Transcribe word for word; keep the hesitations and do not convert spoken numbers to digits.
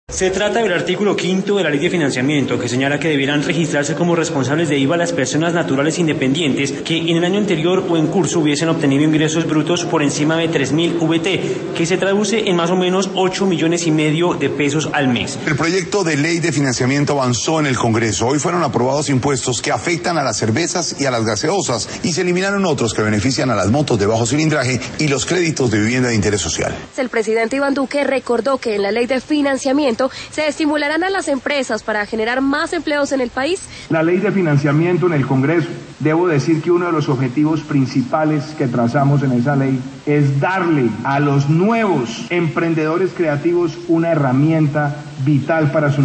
Se trata del artículo quinto de la Ley de Financiamiento, que señala que deberán registrarse como responsables de I V A las personas naturales independientes que en el año anterior o en curso hubiesen obtenido ingresos brutos por encima de tres mil V T, que se traduce en más o menos ocho millones y medio de pesos al mes. El proyecto de Ley de Financiamiento avanzó en el Congreso. Hoy fueron aprobados impuestos que afectan a las cervezas y a las gaseosas y se eliminaron otros que benefician a las motos de bajo cilindraje y los créditos de vivienda de interés social. El presidente Iván Duque recordó que en la Ley de Financiamiento se estimularán a las empresas para generar más empleos en el país. La Ley de Financiamiento en el Congreso, debo decir que uno de los objetivos principales que trazamos en esa ley es darle a los nuevos emprendedores creativos una herramienta vital para su